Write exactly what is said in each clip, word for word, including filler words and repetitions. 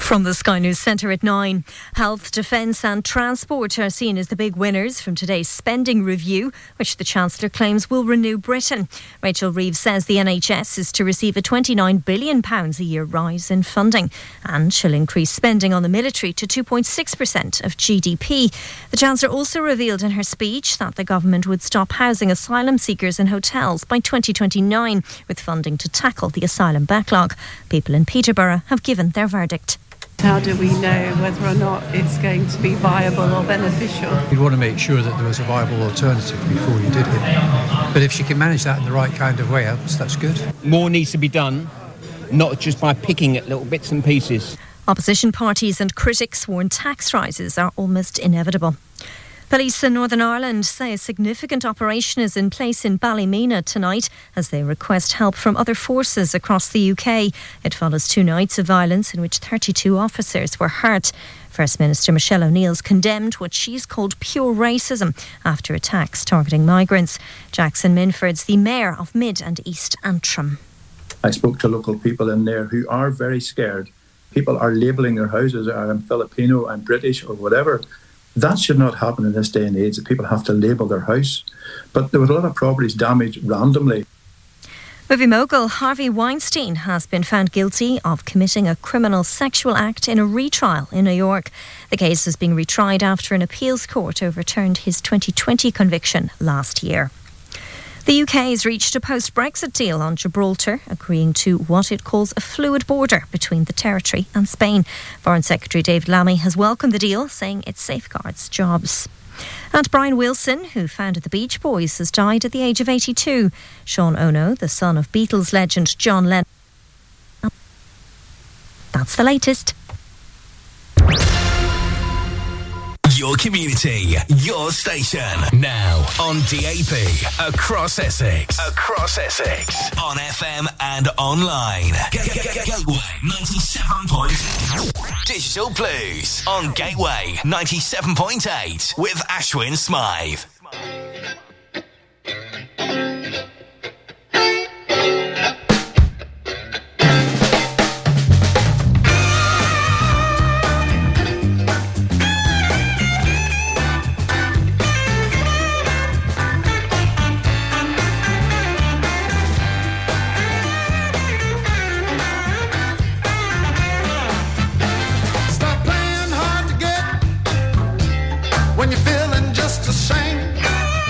From the Sky News Centre at nine. Health, defence and transport are seen as the big winners from today's spending review, which the Chancellor claims will renew Britain. Rachel Reeves says the N H S is to receive a twenty-nine billion pounds a year rise in funding, and she'll increase spending on the military to two point six percent of G D P. The Chancellor also revealed in her speech that the government would stop housing asylum seekers in hotels by twenty twenty-nine, with funding to tackle the asylum backlog. People in Peterborough have given their verdict. How do we know whether or not it's going to be viable or beneficial? You'd want to make sure that there was a viable alternative before you did it. But if she can manage that in the right kind of way, that's good. More needs to be done, not just by picking at little bits and pieces. Opposition parties and critics warn tax rises are almost inevitable. Police in Northern Ireland say a significant operation is in place in Ballymena tonight as they request help from other forces across the U K. It follows two nights of violence in which thirty-two officers were hurt. First Minister Michelle O'Neill's condemned what she's called pure racism after attacks targeting migrants. Jackson Minford's the Mayor of Mid and East Antrim. I spoke to local people in there who are very scared. People are labelling their houses, I'm Filipino, I'm British or whatever. That should not happen in this day and age, that people have to label their house. But there was a lot of properties damaged randomly. Movie mogul Harvey Weinstein has been found guilty of committing a criminal sexual act in a retrial in New York. The case is being retried after an appeals court overturned his twenty twenty conviction last year. The U K has reached a post-Brexit deal on Gibraltar, agreeing to what it calls a fluid border between the territory and Spain. Foreign Secretary David Lammy has welcomed the deal, saying it safeguards jobs. And Brian Wilson, who founded the Beach Boys, has died at the age of eighty-two. Sean Ono, the son of Beatles legend John Lennon. That's the latest. Your community, your station. Now on D A P, across Essex. Across Essex. On F M and online. Gateway ninety-seven point eight. Digital Blues on Gateway ninety-seven point eight with Ashwin Smythe. When you're feeling just the same,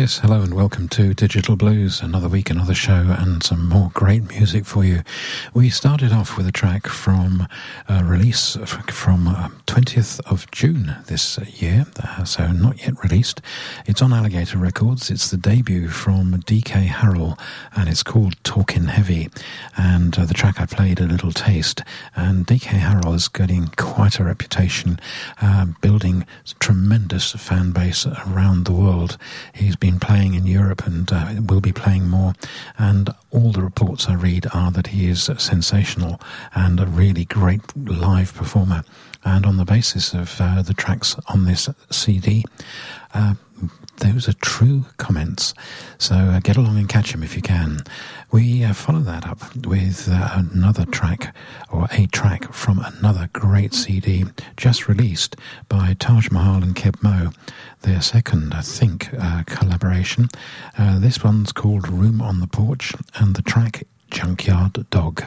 Yes, hello and welcome to Digital Blues, another week, another show, and some more great music for you. We started off with a track from a release from uh, twentieth of June this year, uh, so not yet released. It's on Alligator Records. It's the debut from D K Harrell, and it's called Talkin' Heavy. And uh, the track I played, A Little Taste. And D K Harrell is getting quite a reputation, uh, building tremendous fan base around the world. He's been playing in Europe and uh, will be playing more, and all the reports I read are that he is sensational and a really great live performer. And on the basis of uh, the tracks on this C D, uh, those are true comments. So uh, get along and catch him if you can. We uh, follow that up with uh, another track, or a track from another great C D just released by Taj Mahal and Keb Mo, their second, I think, uh, collaboration. Uh, this one's called Room on the Porch, and the track Junkyard Dog.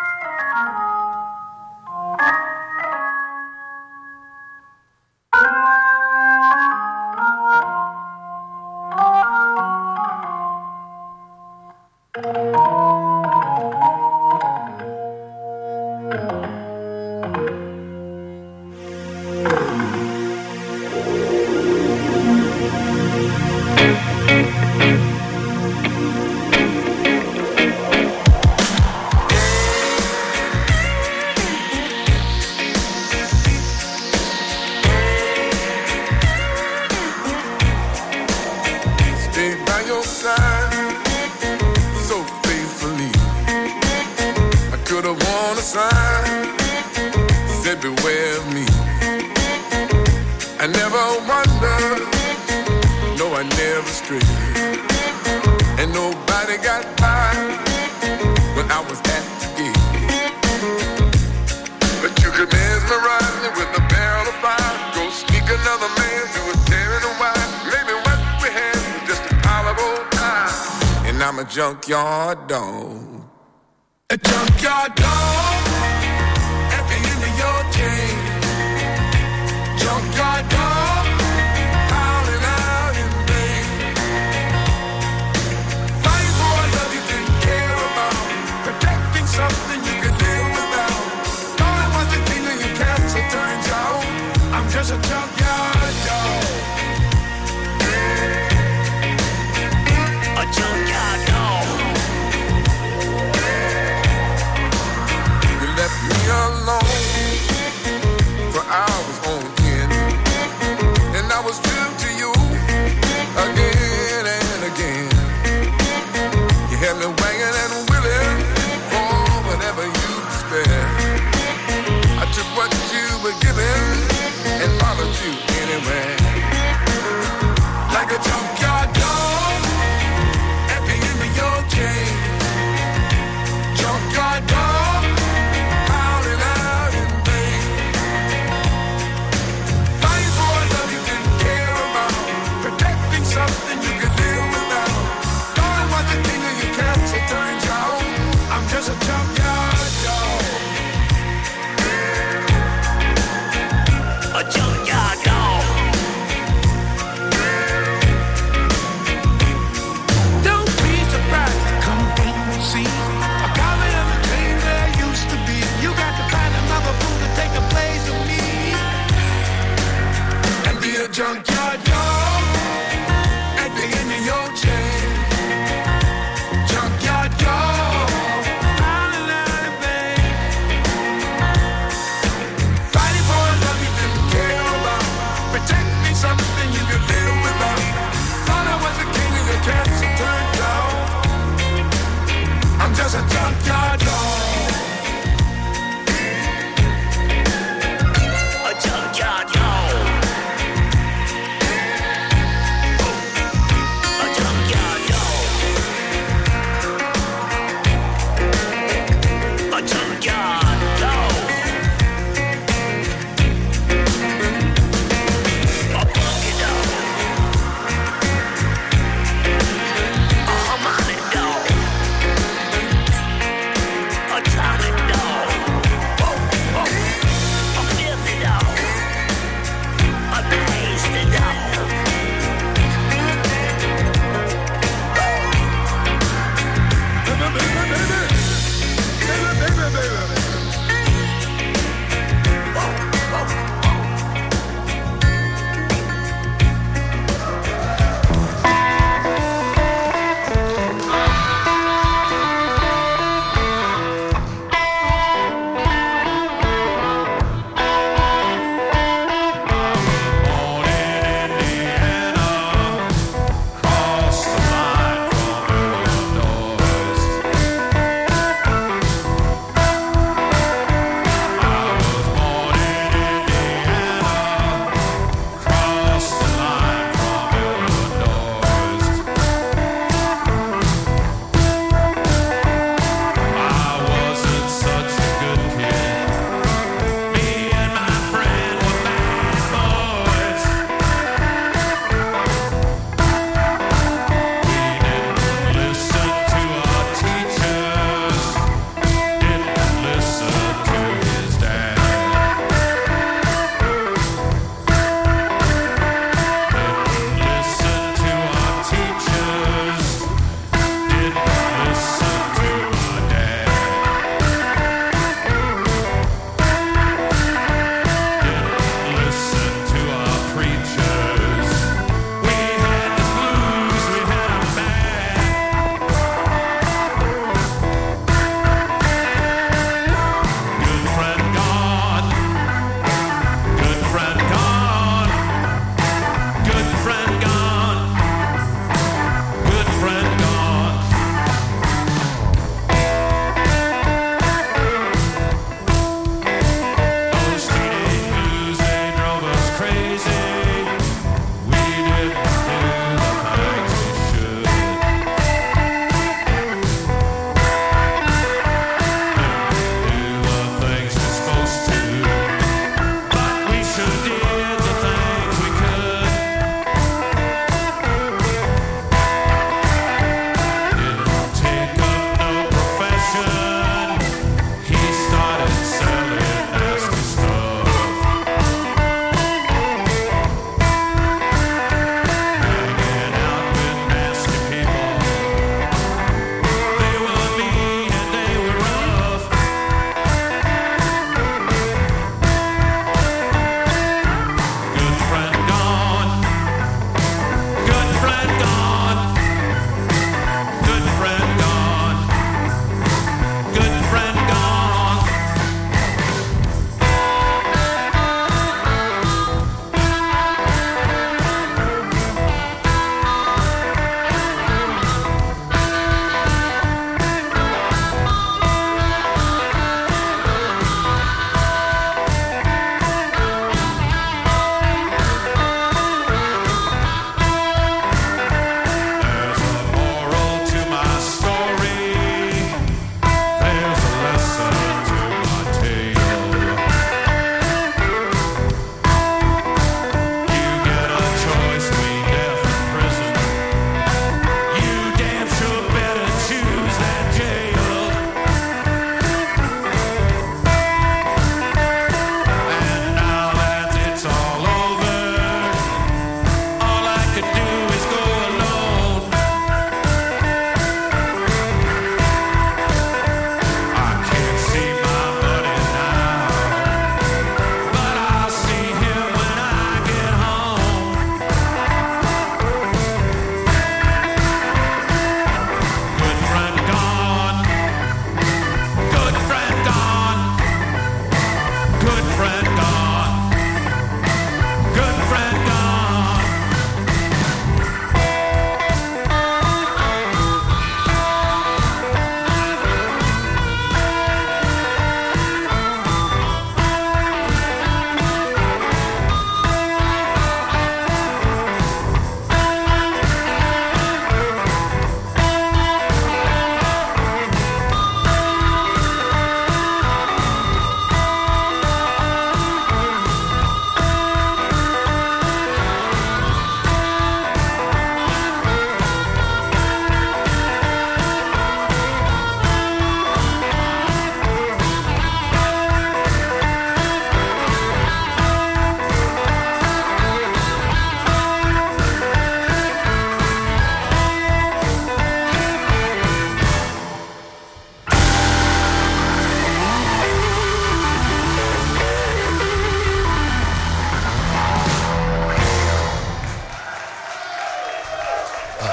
Junkyard dog. A junkyard dog at the end of your chain. Junkyard dog howling out in vain. Fighting for a love you didn't care about. Protecting something you could live without. Thought I was the king of your castle, turns out I'm just a junkyard dog. A junkyard dog.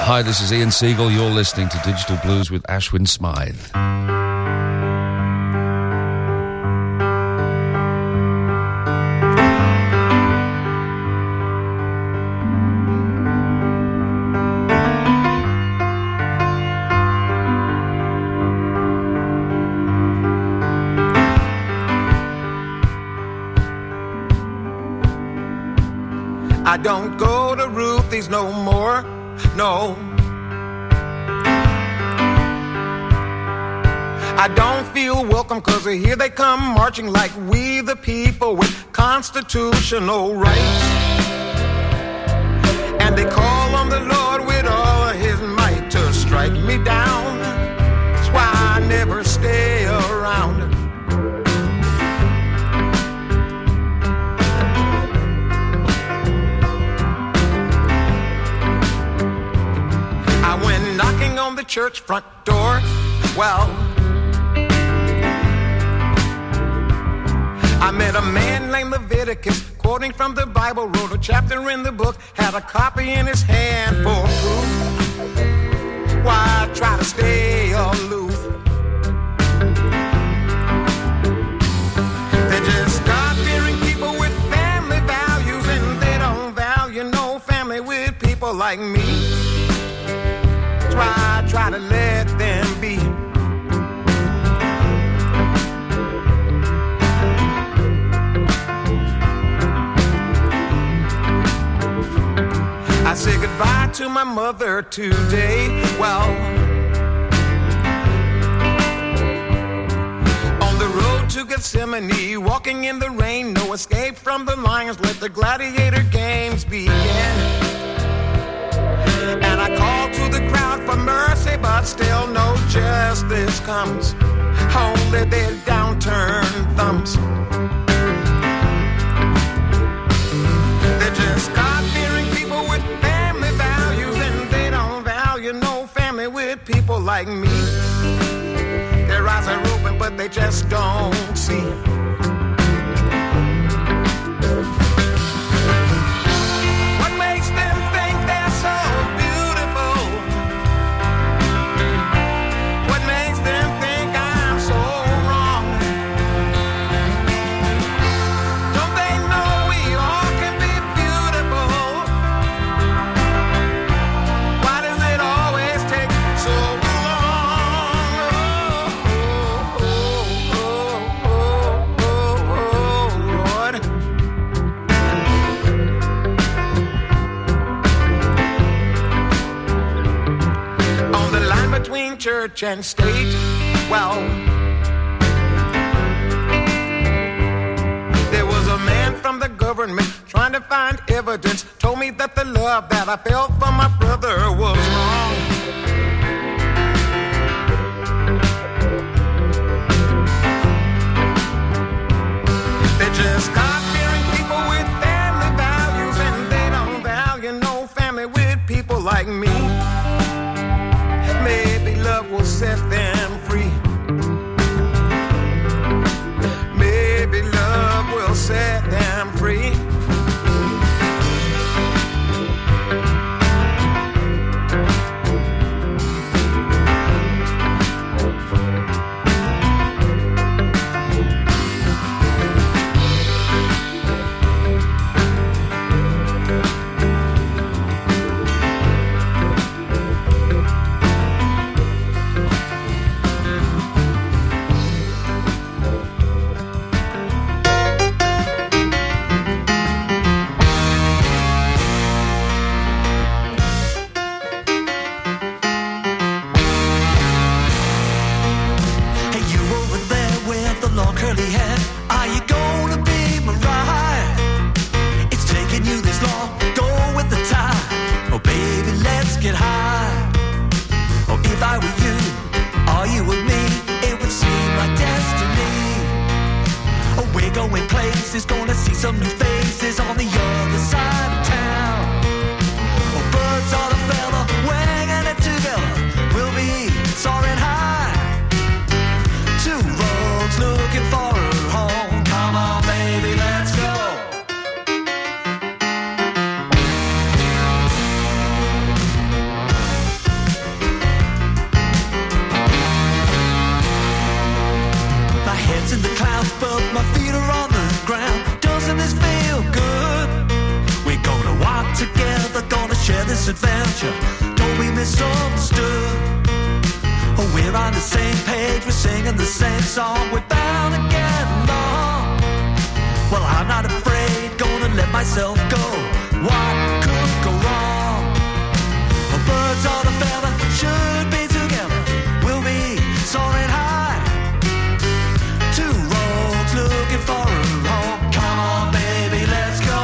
Hi, this is Ian Siegel. You're listening to Digital Blues with Ashwin Smythe. I don't go to Ruthie's no more, no. I don't feel welcome cause here they come marching like we the people with constitutional rights. And they call on the Lord with all of his might to strike me down. That's why I never stay around. I went knocking on the church front door. Well, I met a man named Leviticus, quoting from the Bible, wrote a chapter in the book, had a copy in his hand for proof. Why try to stay aloof? They just God-fearing people with family values, and they don't value no family with people like me. Try, try to let them be. I say goodbye to my mother today. Well, on the road to Gethsemane, walking in the rain, no escape from the lions, let the gladiator games begin. And I call to the crowd for mercy, but still no justice comes. Only their downturned thumbs. They're just God-fearing people with family values, and they don't value no family with people like me. Their eyes are open, but they just don't see. What makes them think they're so beautiful? What makes them think I'm so wrong? Don't they know we all can be beautiful? Why does it always take so long? Oh, oh, oh, oh, oh, Lord. On the line between church and state, well, there was a man from the government trying to find evidence, told me that the love that I felt for my brother was wrong. They're just God-fearing people with family values, and they don't value no family with people like me. Maybe love will set them free. Maybe love will set them free. Hey, you over there with the long curly hair, are you gonna be my ride? It's taking you this long, go with the tide. Oh baby, let's get high. Oh, if I were you, or you were me, it would seem like destiny. Oh, we're going places, gonna see some new faces on the other side of town. Oh, birds of a feather, winging it together, we'll be soaring high. Two roads looking for a home. Come on, baby, let's go. this feel good. We're gonna walk together, gonna share this adventure. Don't be misunderstood. Oh, we're on the same page, we're singing the same song. We're bound to get along. Well, I'm not afraid, gonna let myself go. What could go wrong? Well, birds on a feather should be together. We'll be soaring high. Two roads looking for a home. Come on, baby, let's go.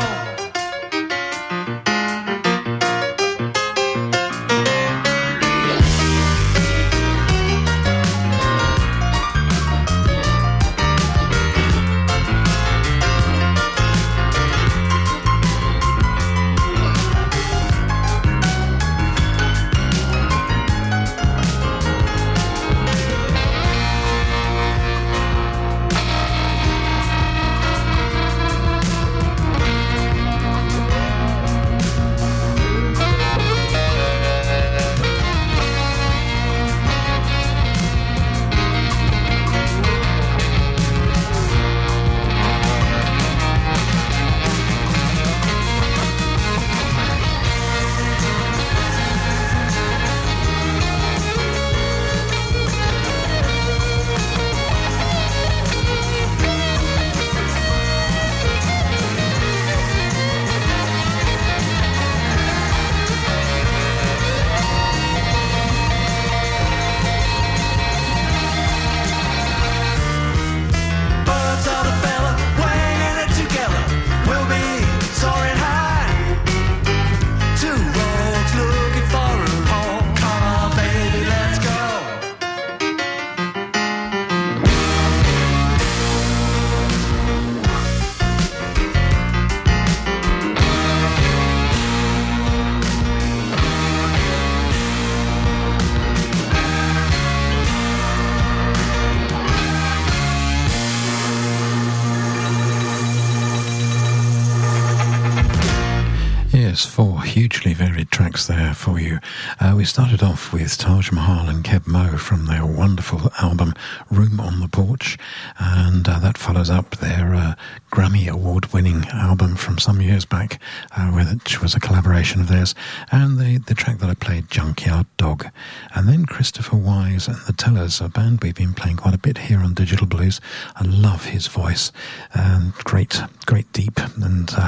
Four hugely varied tracks there for you. Uh, we started off with Taj Mahal and Keb Mo from their wonderful album Room on the Porch, and uh, that follows up their uh, Grammy Award-winning album from some years back, uh, which was a collaboration of theirs, and the, the track that I played, Junkyard Dog. And then Christopher Wise and the Tellers, a band we've been playing quite a bit here on Digital Blues. I love his voice, um, great, great deep and uh,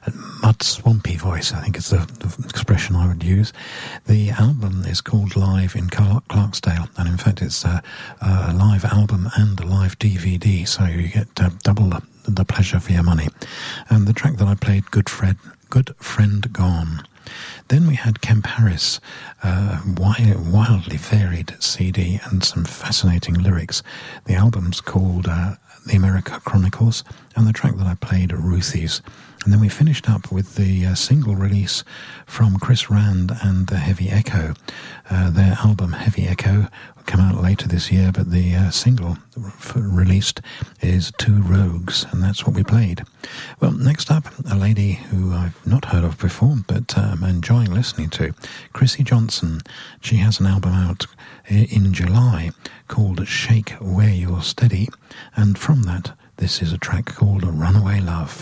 mud swampy voice, I think is the, the expression I would use. The album is called Live in Clark- Clarksdale, and in fact it's a, a live album and a live D V D, so you get uh, double the, the pleasure for your money. And the track that I played, Good Friend, Good Friend Gone. Then we had Kemp Harris, uh, wild, wildly varied C D and some fascinating lyrics. The album's called uh, The America Chronicles, and the track that I played, Ruthie's. And then we finished up with the uh, single release from Chris Rand and the Heavy Echo. Uh, their album Heavy Echo will come out later this year, but the uh, single f- released is Two Rogues, and that's what we played. Well, next up, a lady who I've not heard of before, but I'm um, enjoying listening to, Chrissy Johnson. She has an album out in July called Shake Where You're Steady, and from that, this is a track called Runaway Love.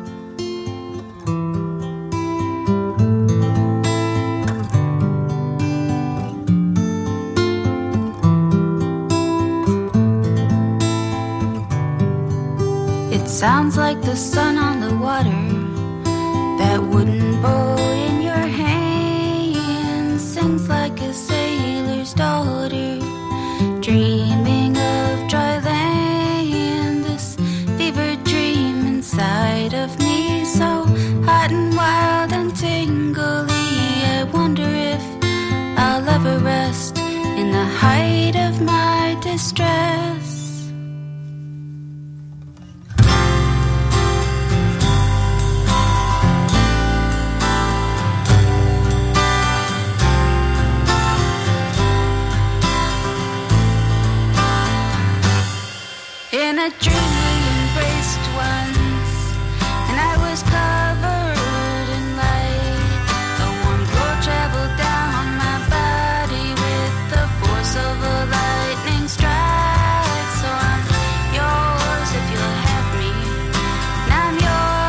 It sounds like the sun on the water, that wooden boat in your hand sings like a sailor's daughter, dreaming of dry land. This fevered dream inside of me, so hot and wild and tingly. I wonder if I'll ever rest in the height of my distress. In a dream we embraced once, and I was covered in light. A warm glow traveled down my body with the force of a lightning strike. So I'm yours if you'll have me, and I'm yours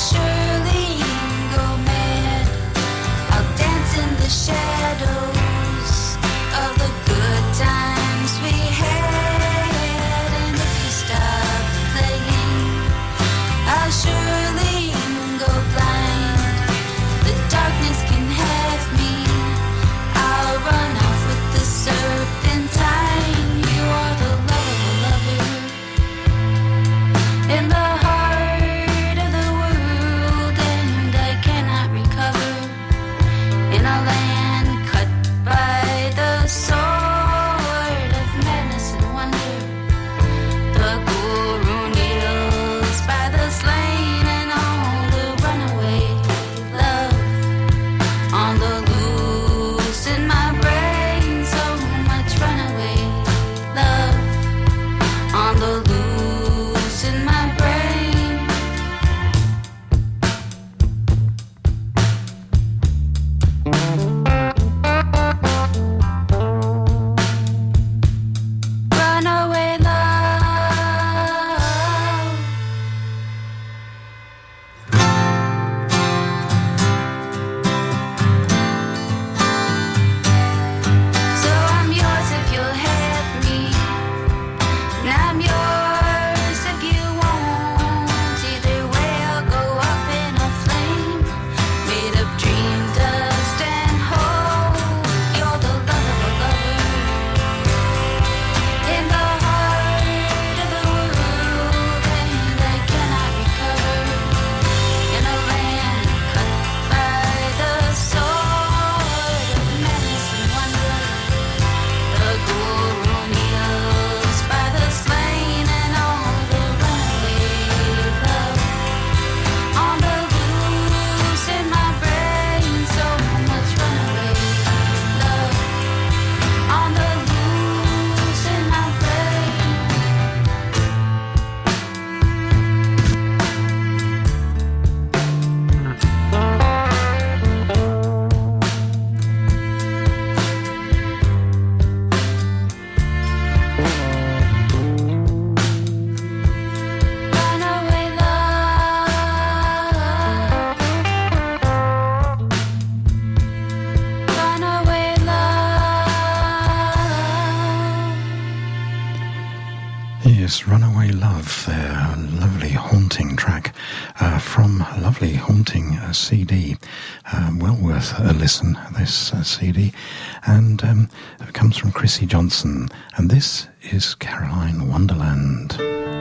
Yes, Runaway Love, their lovely haunting track uh, from a lovely haunting uh, C D. Uh, well worth a listen, this uh, C D. And um, it comes from Chrissy Johnson. And this is Caroline Wonderland.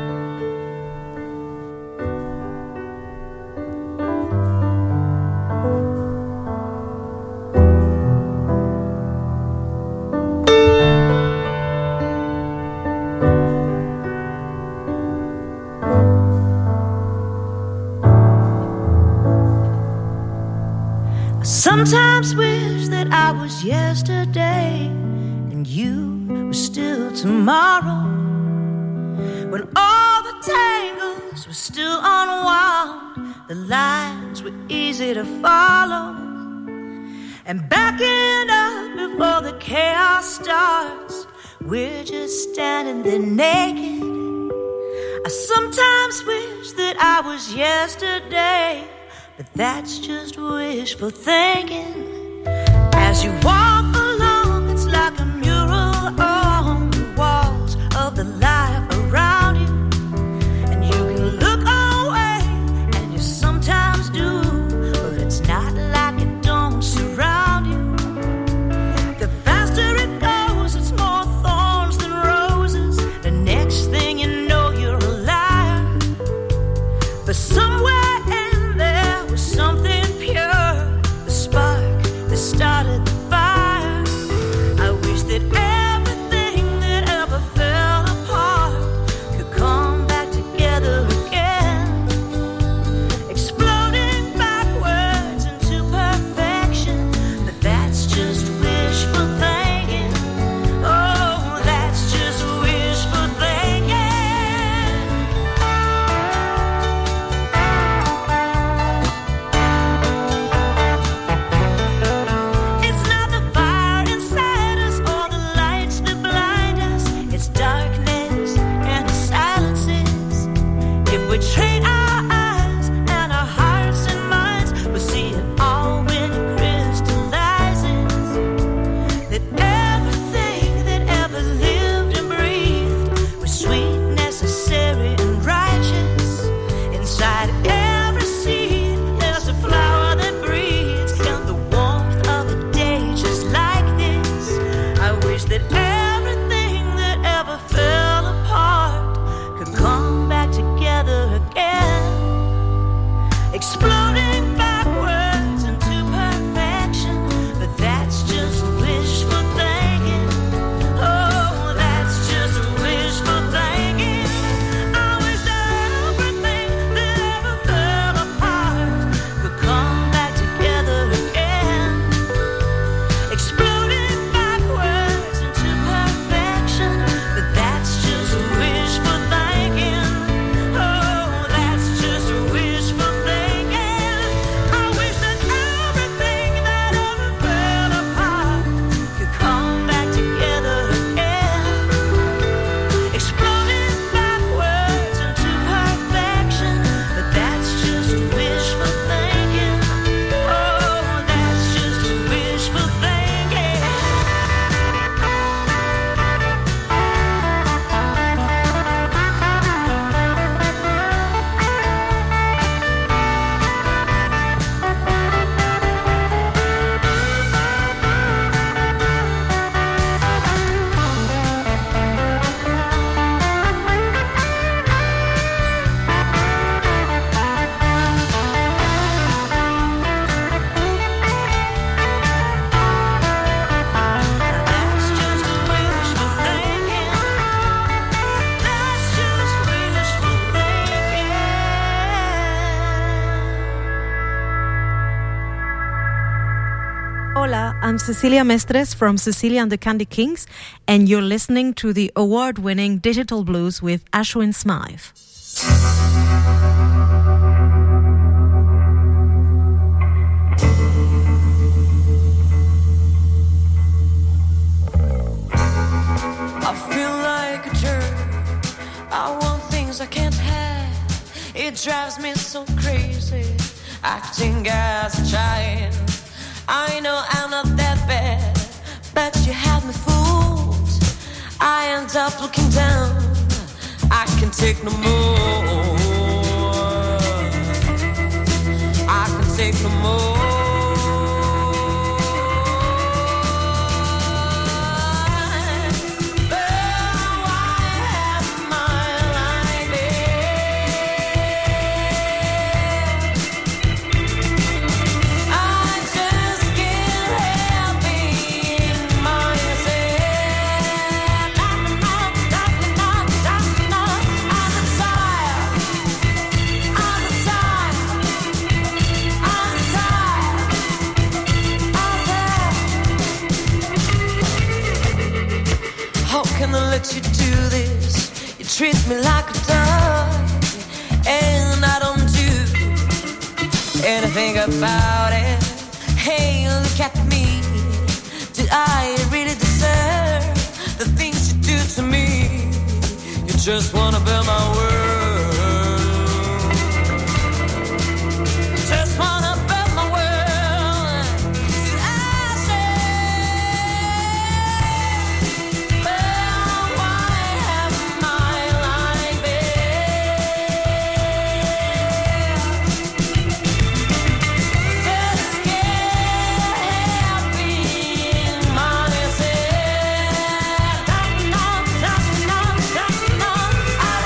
Sometimes wish that I was yesterday and you were still tomorrow, when all the tangles were still unwound, the lines were easy to follow, and backing up before the chaos starts, we're just standing there naked. I sometimes wish that I was yesterday, but that's just wishful thinking. As you walk along, it's like a mural on the walls of the life around you. And you can look away, and you sometimes do, but it's not like it don't surround you. The faster it goes, it's more thorns than roses. The next thing you know, you're a liar. But somewhere something pure, the spark that started the fire. Hola, I'm Cecilia Mestres from Cecilia and the Candy Kings, and you're listening to the award-winning Digital Blues with Ashwin Smythe. I feel like a jerk. I want things I can't have. It drives me so crazy, acting as a child. I know I'm not that bad, but you had me fooled. I end up looking down. I can take no more. I can take no more. Let you do this. You treat me like a dog, and I don't do anything about it. Hey, look at me. Did I really deserve the things you do to me? You just wanna build my world. You just wanna build my world. Did I say? I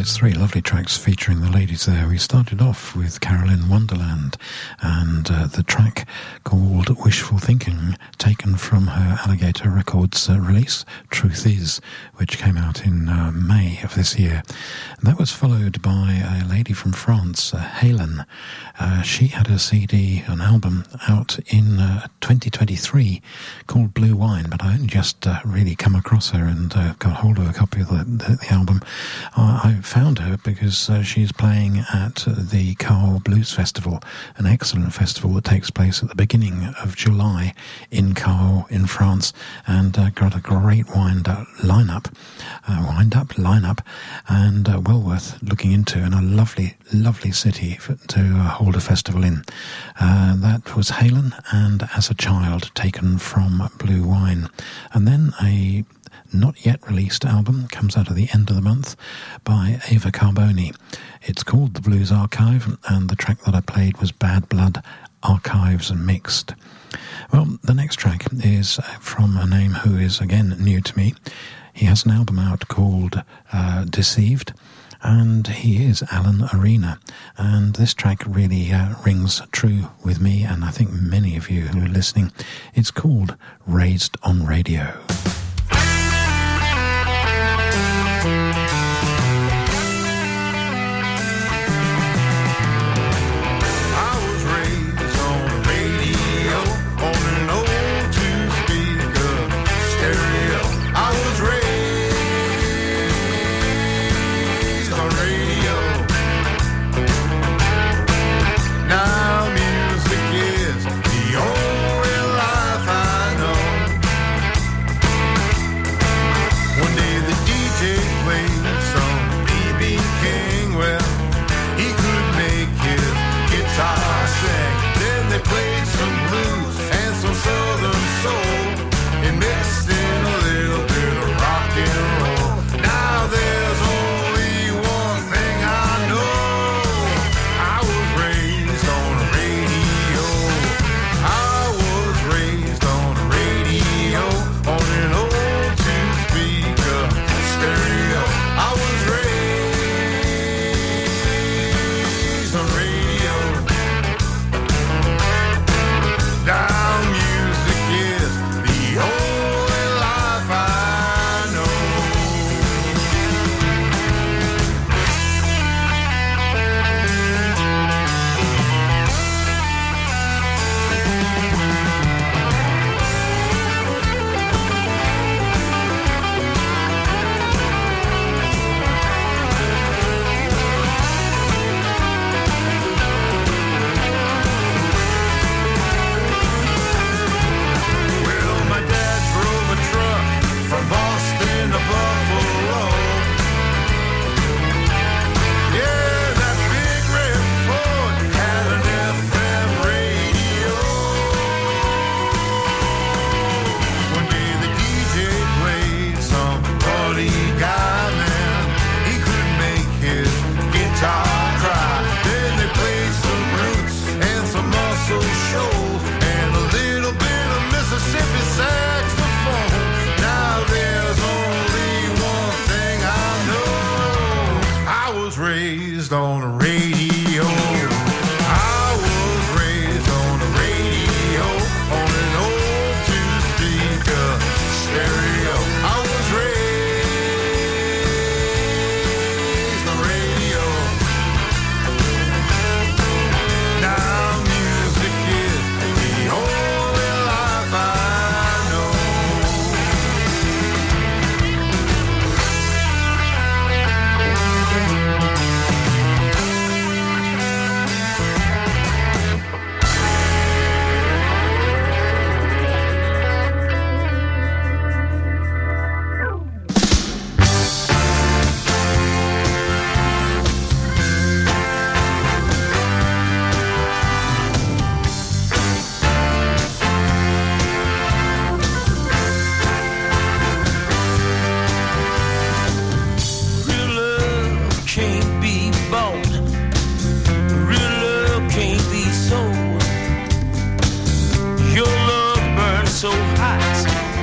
it's three lovely tracks featuring the ladies there. We started off with Carolyn Wonderland and uh, the track called Wishful Thinking, taken from her Alligator Records uh, release, Truth Is, which came out in uh, May of this year. And that was followed by a lady from France, uh, Helen. Uh, she had a C D, an album, out in uh, twenty twenty-three called Blue Wine, but I only just uh, really come across her and uh, got hold of a copy of the, the, the album. Uh, I found her because uh, she's playing at uh, the Cahors Blues Festival, an excellent festival that takes place at the beginning of July in Cahors in France, and uh, got a great wind up lineup, uh, wind up lineup, and uh, well worth looking into, and a lovely, lovely city for, to uh, hold a festival in. Uh, that was Helen and As a Child, taken from Blue Wine, and then a not yet released album comes out at the end of the month by Ava Carboni. It's called The Blues Archive, and the track that I played was Bad Blood Archives Mixed. Well, the next track is from a name who is again new to me. He has an album out called uh, Deceived, and he is Alan Arena, and this track really uh, rings true with me, and I think many of you who are listening. It's called Raised on Radio.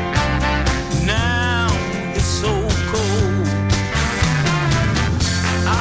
Now it's so cold. I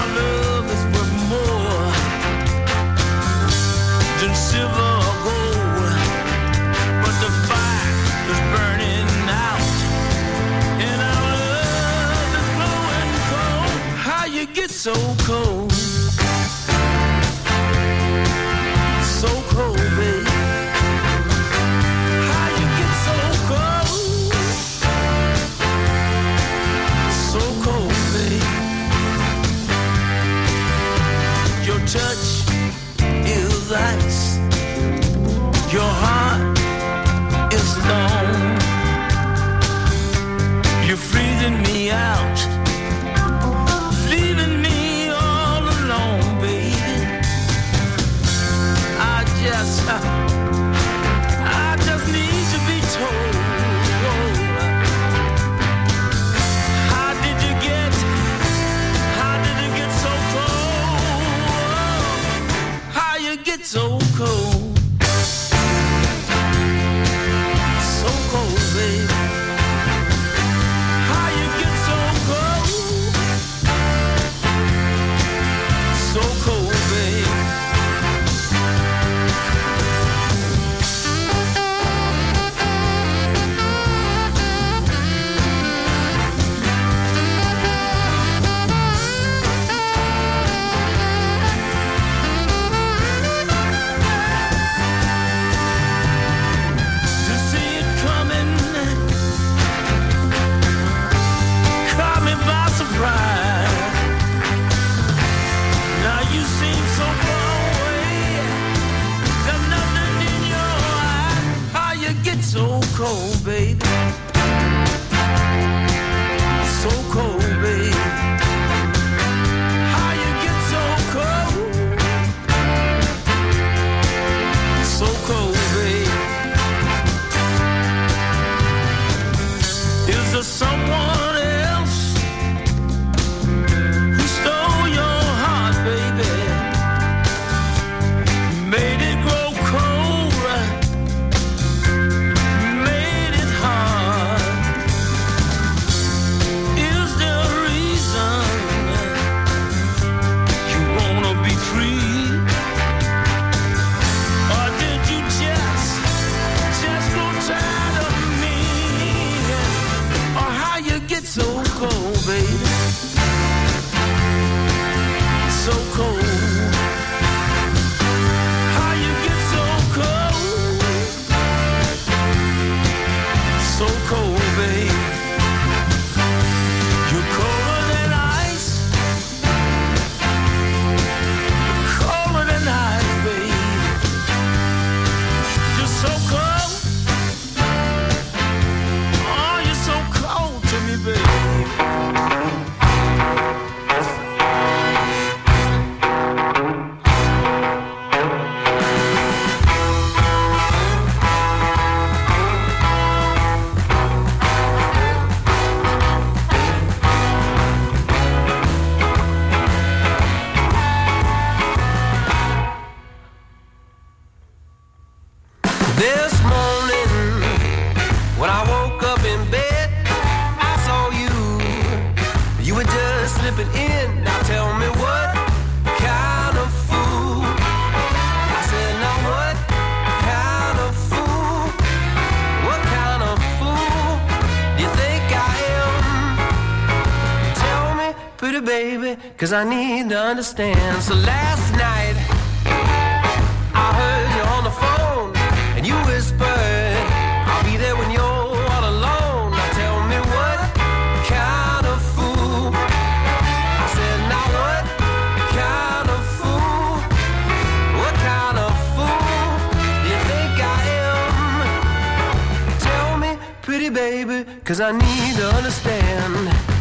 cold, baby. So cold, baby. How you get so cold? So cold, baby. Is there someone else who stole your heart, baby? Made it grow cold, made it hard. Is there a reason you wanna be free? Or did you just, just grow tired of me? Or how you get so cold, baby? So cold. How you get so cold? So cold, babe. You're colder than ice. Colder than ice, babe. You're so cold. Oh, you're so cold to me, babe. This morning, when I woke up in bed, I saw you. You were just slipping in. Now tell me what kind of fool. I said, now what kind of fool? What kind of fool do you think I am? Tell me, pretty baby, 'cause I need to understand. So last night, I heard you on the phone. And you whispered, I'll be there when you're all alone. Now tell me what kind of fool. I said, now what kind of fool? What kind of fool do you think I am? Tell me, pretty baby, 'cause I need to understand.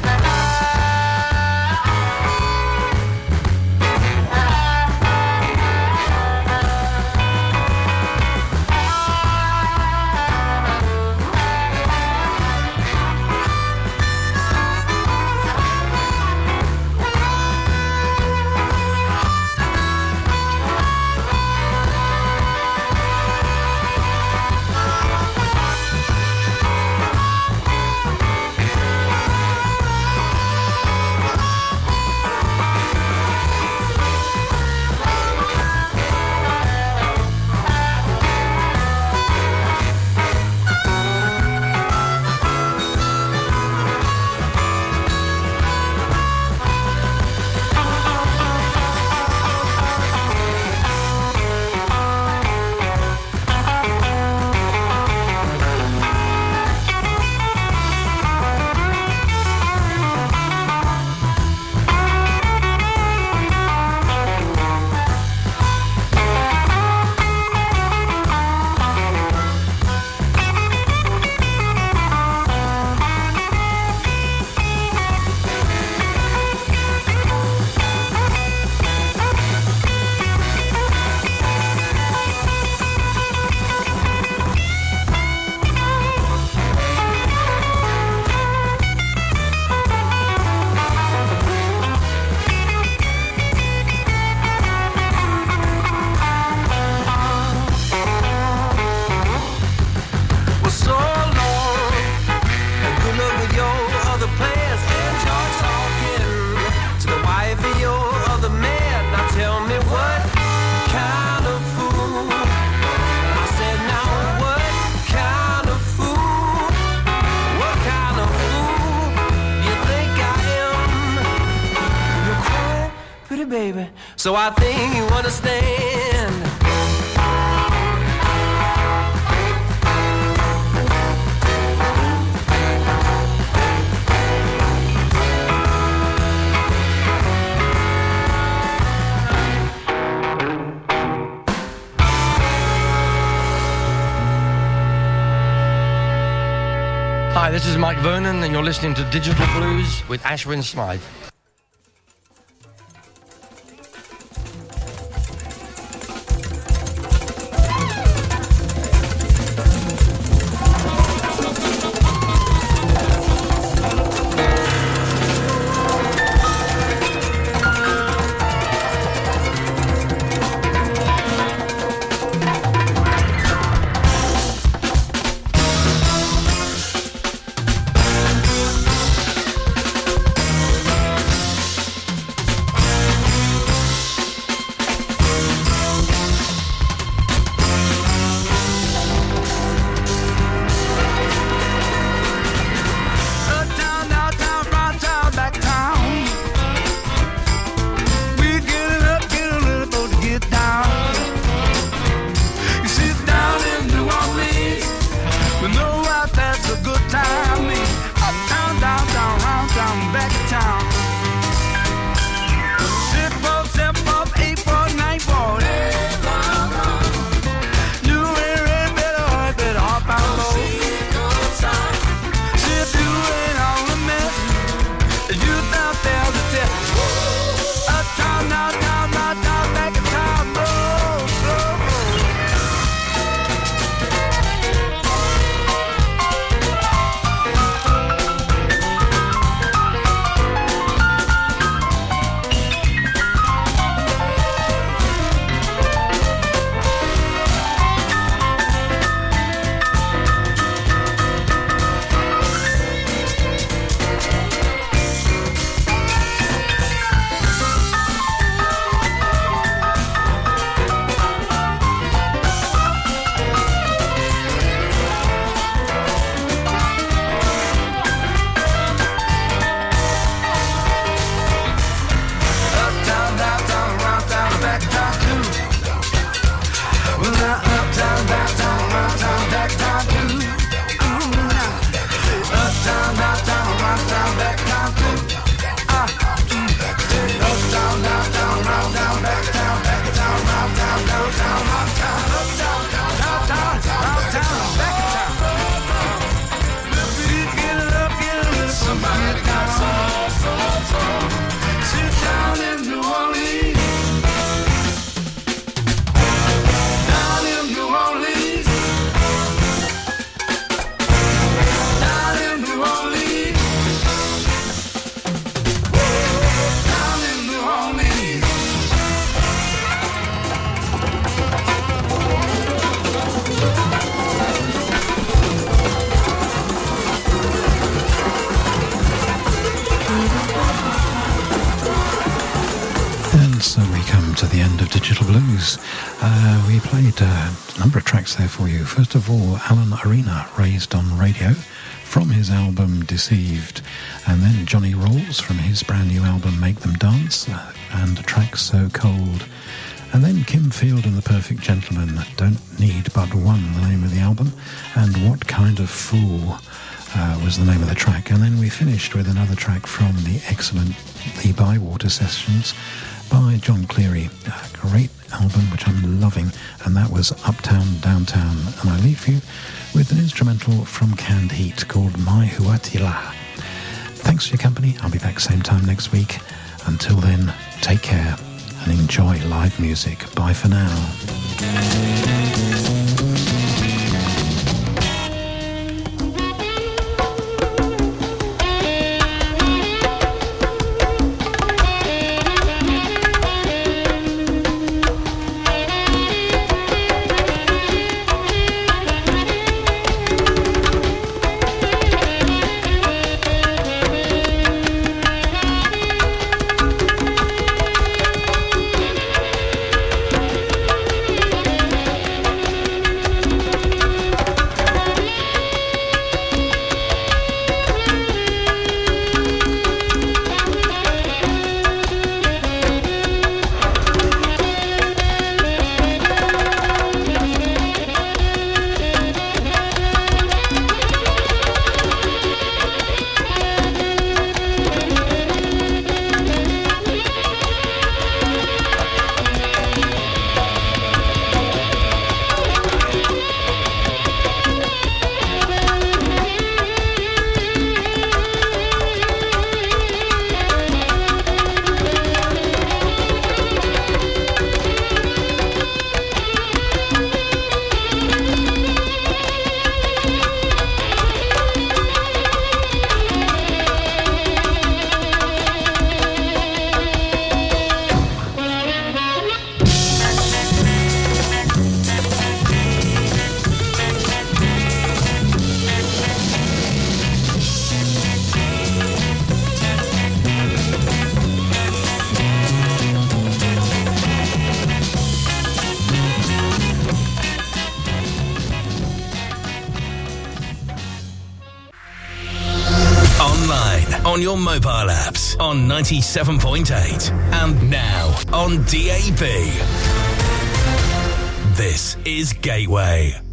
baby, so I think you understand. Hi, this is Mike Vernon, and you're listening to Digital Blues with Ashwin Smythe. Uh, we played uh, a number of tracks there for you. First of all, Alan Arena, Raised on Radio, from his album Deceived, and then Johnny Rolls from his brand new album Make Them Dance, uh, and a track So Cold. And then Kim Field and the Perfect Gentleman, Don't Need But One, the name of the album, and What Kind of Fool uh, was the name of the track. And then we finished with another track from the excellent The Bywater Sessions by John Cleary. A great album which I'm loving, and that was Uptown Downtown. And I leave you with an instrumental from Canned Heat called My Huatila. Thanks for your company. I'll be back same time next week. Until then, take care and enjoy live music. Bye for now. on your mobile apps on ninety-seven point eight and now on D A B. This is Gateway.